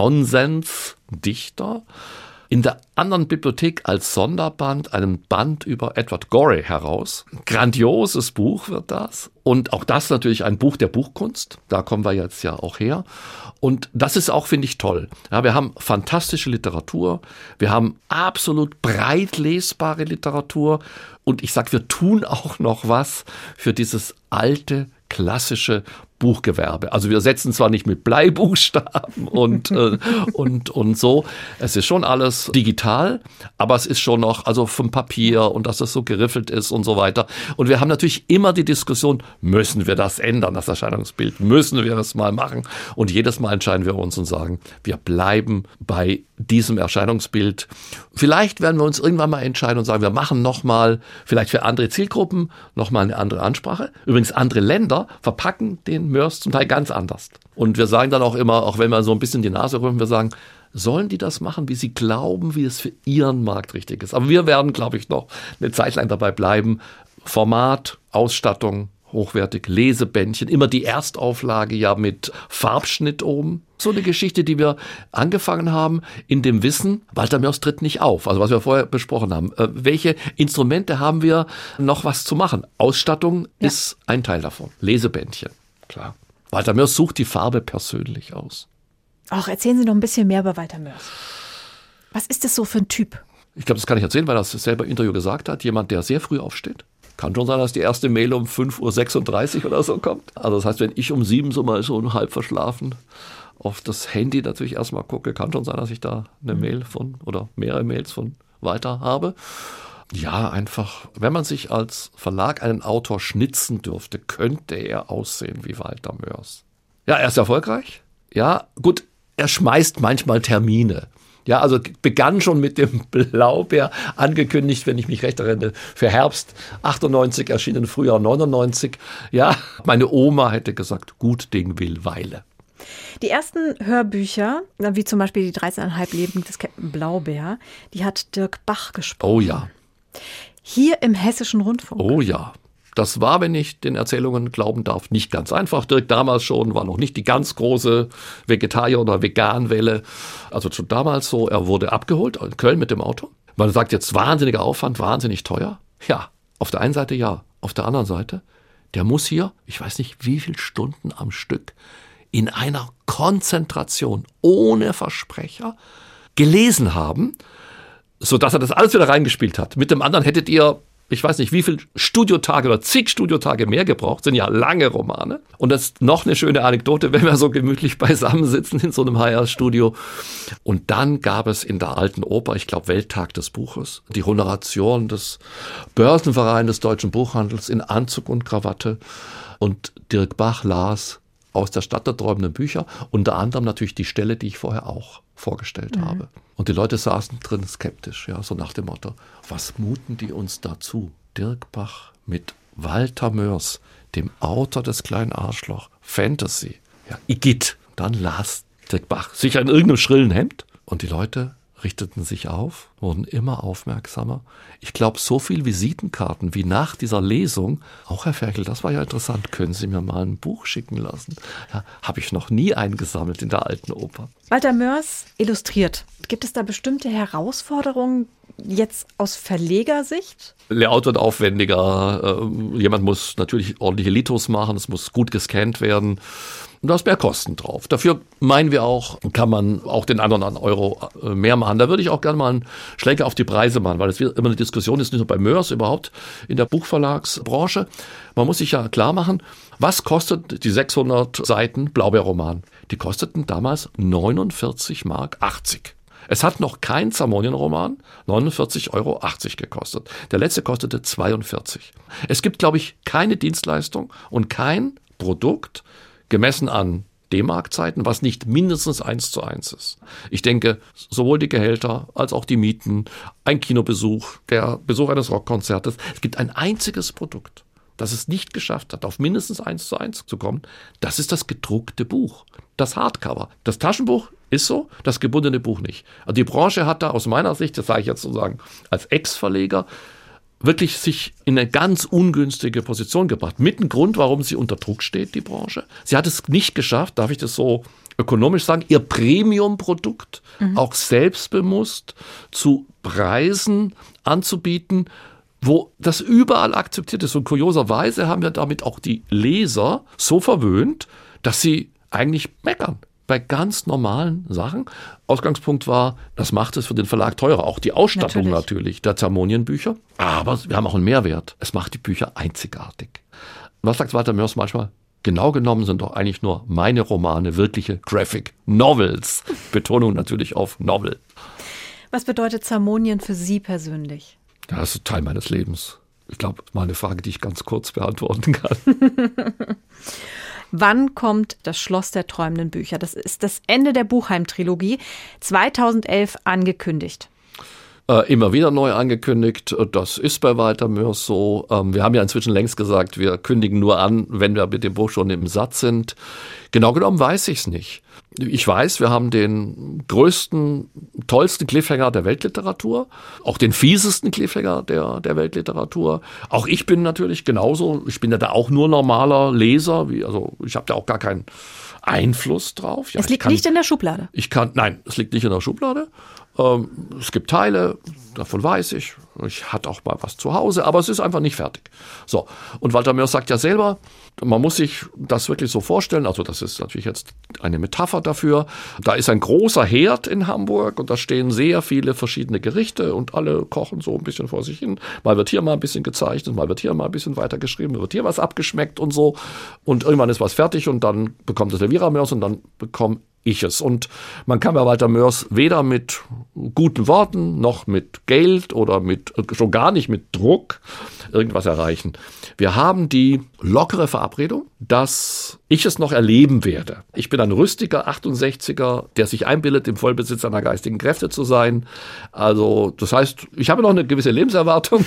Nonsens-Dichter, in der anderen Bibliothek als Sonderband einen Band über Edward Gorey heraus. Grandioses Buch wird das. Und auch das natürlich ein Buch der Buchkunst. Da kommen wir jetzt ja auch her. Und das ist auch, finde ich, toll. Ja, wir haben fantastische Literatur. Wir haben absolut breit lesbare Literatur. Und ich sag, wir tun auch noch was für dieses alte, klassische Buchgewerbe. Also wir setzen zwar nicht mit Bleibuchstaben und so. Es ist schon alles digital, aber es ist schon noch also vom Papier und dass es so geriffelt ist und so weiter. Und wir haben natürlich immer die Diskussion, müssen wir das ändern, das Erscheinungsbild? Müssen wir das mal machen? Und jedes Mal entscheiden wir uns und sagen, wir bleiben bei diesem Erscheinungsbild. Vielleicht werden wir uns irgendwann mal entscheiden und sagen, wir machen nochmal, vielleicht für andere Zielgruppen, nochmal eine andere Ansprache. Übrigens, andere Länder verpacken den Moers zum Teil ganz anders. Und wir sagen dann auch immer, auch wenn wir so ein bisschen die Nase rümpfen, wir sagen, sollen die das machen, wie sie glauben, wie es für ihren Markt richtig ist. Aber wir werden, glaube ich, noch eine Zeit lang dabei bleiben. Format, Ausstattung, hochwertig, Lesebändchen, immer die Erstauflage ja mit Farbschnitt oben. So eine Geschichte, die wir angefangen haben, in dem Wissen, Walter Moers tritt nicht auf. Also was wir vorher besprochen haben. Welche Instrumente haben wir, noch was zu machen? Ausstattung ist ein Teil davon. Lesebändchen, klar. Walter Moers sucht die Farbe persönlich aus. Ach, erzählen Sie noch ein bisschen mehr über Walter Moers. Was ist das so für ein Typ? Ich glaube, das kann ich erzählen, weil er es selber im Interview gesagt hat. Jemand, der sehr früh aufsteht. Kann schon sein, dass die erste Mail um 5:36 Uhr oder so kommt. Also das heißt, wenn ich um 7 so mal so halb verschlafen auf das Handy natürlich erstmal gucke, kann schon sein, dass ich da eine Mail von oder mehrere Mails von Walter habe. Ja, einfach, wenn man sich als Verlag einen Autor schnitzen dürfte, könnte er aussehen wie Walter Moers. Ja, er ist erfolgreich. Ja, gut, er schmeißt manchmal Termine. Ja, also begann schon mit dem Blaubeer, angekündigt, wenn ich mich recht erinnere, für Herbst 98 erschienen, Frühjahr 99. Ja, meine Oma hätte gesagt, gut Ding will Weile. Die ersten Hörbücher, wie zum Beispiel die 13,5 Leben des Captain Blaubeer, die hat Dirk Bach gesprochen. Oh ja. Hier im Hessischen Rundfunk. Oh ja. Das war, wenn ich den Erzählungen glauben darf, nicht ganz einfach. Dirk damals schon, war noch nicht die ganz große Vegetarier- oder Veganwelle. Also schon damals so, er wurde abgeholt in Köln mit dem Auto. Man sagt jetzt wahnsinniger Aufwand, wahnsinnig teuer. Ja, auf der einen Seite ja. Auf der anderen Seite, der muss hier, ich weiß nicht wie viele Stunden am Stück, in einer Konzentration, ohne Versprecher, gelesen haben, sodass er das alles wieder reingespielt hat. Mit dem anderen hättet ihr, ich weiß nicht, wie viele Studiotage oder zig Studiotage mehr gebraucht, sind ja lange Romane. Und das ist noch eine schöne Anekdote, wenn wir so gemütlich beisammensitzen in so einem HR-Studio. Und dann gab es in der Alten Oper, ich glaube Welttag des Buches, die Honoration des Börsenvereins des Deutschen Buchhandels in Anzug und Krawatte. Und Dirk Bach las aus der Stadt der träumenden Bücher, unter anderem natürlich die Stelle, die ich vorher auch vorgestellt habe. Und die Leute saßen drin skeptisch, ja, so nach dem Motto, was muten die uns dazu? Dirk Bach mit Walter Mörs, dem Autor des kleinen Arschloch, Fantasy, ja, Igitt. Dann las Dirk Bach sicher in irgendeinem schrillen Hemd und die Leute richteten sich auf, wurden immer aufmerksamer. Ich glaube, so viel Visitenkarten wie nach dieser Lesung, auch Herr Ferkel, das war ja interessant, können Sie mir mal ein Buch schicken lassen? Ja, habe ich noch nie eingesammelt in der Alten Oper. Walter Mörs illustriert. Gibt es da bestimmte Herausforderungen jetzt aus Verlegersicht? Layout wird aufwendiger, jemand muss natürlich ordentliche Litos machen, es muss gut gescannt werden. Und da ist mehr Kosten drauf. Dafür meinen wir auch, kann man auch den anderen Euro mehr machen. Da würde ich auch gerne mal einen Schlenker auf die Preise machen, weil es immer eine Diskussion ist, nicht nur bei Mörs, überhaupt in der Buchverlagsbranche. Man muss sich ja klar machen, was kostet die 600 Seiten Blaubeerroman? Die kosteten damals 49,80 Mark. Es hat noch kein Zamonien-Roman 49,80 Euro gekostet. Der letzte kostete 42. Es gibt, glaube ich, keine Dienstleistung und kein Produkt, gemessen an D-Mark-Zeiten, was nicht mindestens 1:1 ist. Ich denke, sowohl die Gehälter als auch die Mieten, ein Kinobesuch, der Besuch eines Rockkonzertes. Es gibt ein einziges Produkt, das es nicht geschafft hat, auf mindestens 1:1 zu kommen. Das ist das gedruckte Buch, das Hardcover. Das Taschenbuch ist so, das gebundene Buch nicht. Also die Branche hat da aus meiner Sicht, das sage ich jetzt sozusagen als Ex-Verleger, wirklich sich in eine ganz ungünstige Position gebracht. Mit dem Grund, warum sie unter Druck steht, die Branche. Sie hat es nicht geschafft, darf ich das so ökonomisch sagen, ihr Premium-Produkt auch selbstbewusst zu Preisen anzubieten, wo das überall akzeptiert ist. Und kurioserweise haben wir damit auch die Leser so verwöhnt, dass sie eigentlich meckern. Bei ganz normalen Sachen. Ausgangspunkt war, das macht es für den Verlag teurer. Auch die Ausstattung natürlich der Zamonien-Bücher. Aber wir haben auch einen Mehrwert. Es macht die Bücher einzigartig. Was sagt Walter Mörs manchmal? Genau genommen sind doch eigentlich nur meine Romane wirkliche Graphic Novels. Betonung natürlich auf Novel. Was bedeutet Zamonien für Sie persönlich? Ja, das ist Teil meines Lebens. Ich glaube, mal eine Frage, die ich ganz kurz beantworten kann. Wann kommt das Schloss der träumenden Bücher? Das ist das Ende der Buchheim-Trilogie, 2011 angekündigt. Immer wieder neu angekündigt. Das ist bei Walter Mörs so. Wir haben ja inzwischen längst gesagt, wir kündigen nur an, wenn wir mit dem Buch schon im Satz sind. Genau genommen weiß ich es nicht. Ich weiß, wir haben den größten, tollsten Cliffhanger der Weltliteratur, auch den fiesesten Cliffhanger der Weltliteratur. Auch ich bin natürlich genauso, ich bin ja da auch nur normaler Leser, also ich habe da auch gar keinen Einfluss drauf. Ja, es liegt nicht in der Schublade. Nein, es liegt nicht in der Schublade. Es gibt Teile, davon weiß ich. Ich hatte auch mal was zu Hause, aber es ist einfach nicht fertig. So. Und Walter Mörs sagt ja selber, man muss sich das wirklich so vorstellen, also das ist natürlich jetzt eine Metapher dafür. Da ist ein großer Herd in Hamburg und da stehen sehr viele verschiedene Gerichte und alle kochen so ein bisschen vor sich hin. Mal wird hier mal ein bisschen gezeichnet, mal wird hier mal ein bisschen weitergeschrieben, wird hier was abgeschmeckt und so. Und irgendwann ist was fertig und dann bekommt es Elvira Mörs und dann bekomme ich es. Und man kann bei Walter Moers weder mit guten Worten noch mit Geld oder schon gar nicht mit Druck irgendwas erreichen. Wir haben die lockere Verabredung, dass ich es noch erleben werde. Ich bin ein rüstiger 68er, der sich einbildet, im Vollbesitz seiner geistigen Kräfte zu sein. Also, das heißt, ich habe noch eine gewisse Lebenserwartung.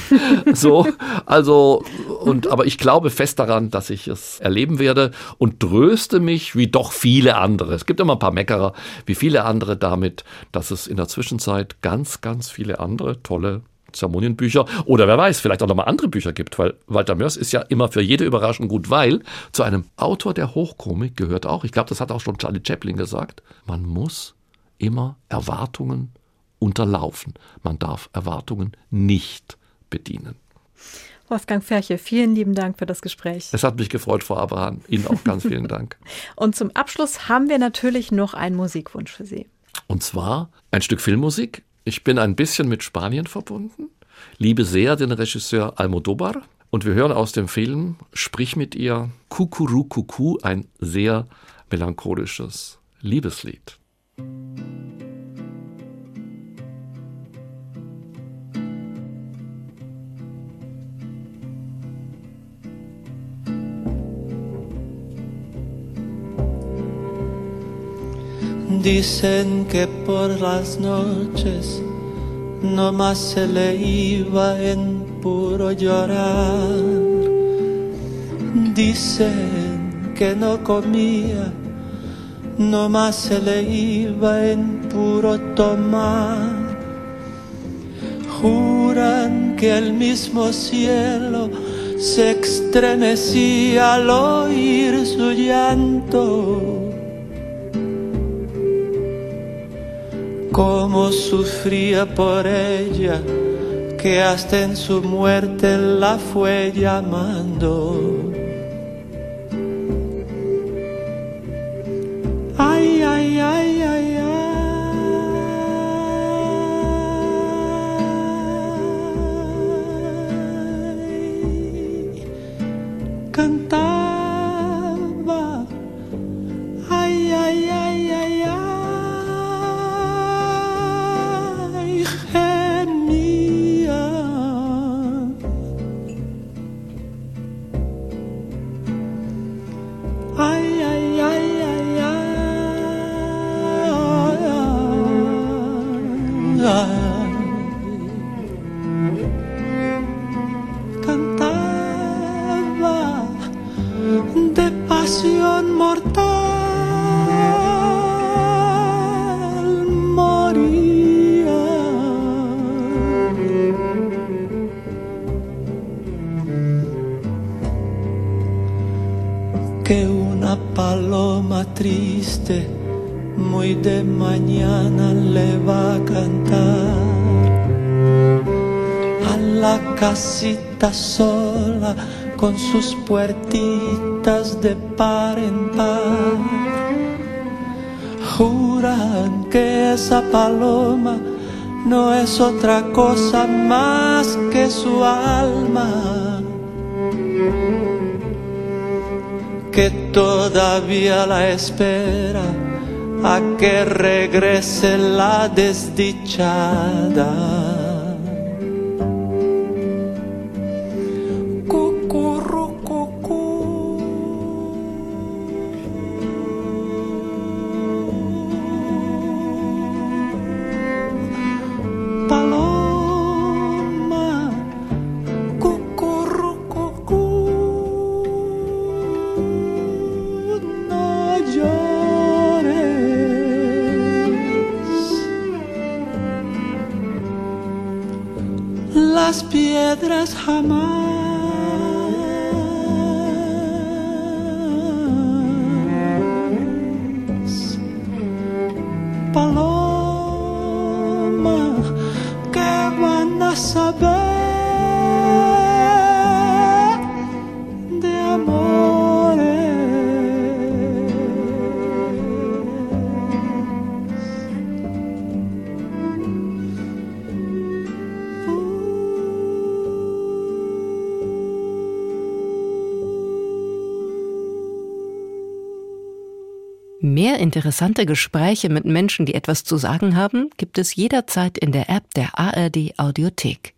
Aber ich glaube fest daran, dass ich es erleben werde und tröste mich, wie doch viele andere. Es gibt immer ein paar Meckerer, wie viele andere damit, dass es in der Zwischenzeit ganz, ganz viele andere tolle Zermonienbücher oder wer weiß, vielleicht auch nochmal andere Bücher gibt, weil Walter Moers ist ja immer für jede Überraschung gut, weil zu einem Autor der Hochkomik gehört auch, ich glaube, das hat auch schon Charlie Chaplin gesagt, man muss immer Erwartungen unterlaufen. Man darf Erwartungen nicht bedienen. Wolfgang Ferche, vielen lieben Dank für das Gespräch. Es hat mich gefreut, Frau Abraham. Ihnen auch ganz vielen Dank. Und zum Abschluss haben wir natürlich noch einen Musikwunsch für Sie. Und zwar ein Stück Filmmusik. Ich bin ein bisschen mit Spanien verbunden, liebe sehr den Regisseur Almodóvar und wir hören aus dem Film Sprich mit ihr, Kukurukuku, ein sehr melancholisches Liebeslied. Dicen que por las noches no más se le iba en puro llorar. Dicen que no comía, no más se le iba en puro tomar. Juran que el mismo cielo se estremecía al oír su llanto. Cómo sufría por ella, que hasta en su muerte la fue llamando. Ay, ay, ay, ay, ay. Cantaba, ay, ay, ay, ay, ay. Cantaba de pasión mortal, moría. Que una paloma triste muy de mañana le va a cantar a la casita sola con sus puertitas de par en par. Juran que esa paloma no es otra cosa más que su alma, que todavía la espera a que regrese la desdichada. Las piedras jamás. Paloma, ¿qué van a saber de amores? Mehr interessante Gespräche mit Menschen, die etwas zu sagen haben, gibt es jederzeit in der App der ARD Audiothek.